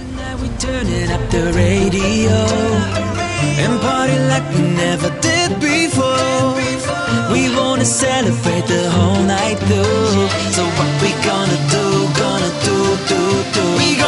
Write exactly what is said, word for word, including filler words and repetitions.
Tonight we turning up the radio and party like we never did before. We wanna celebrate the whole night through. So what we gonna do, gonna do, do, do? We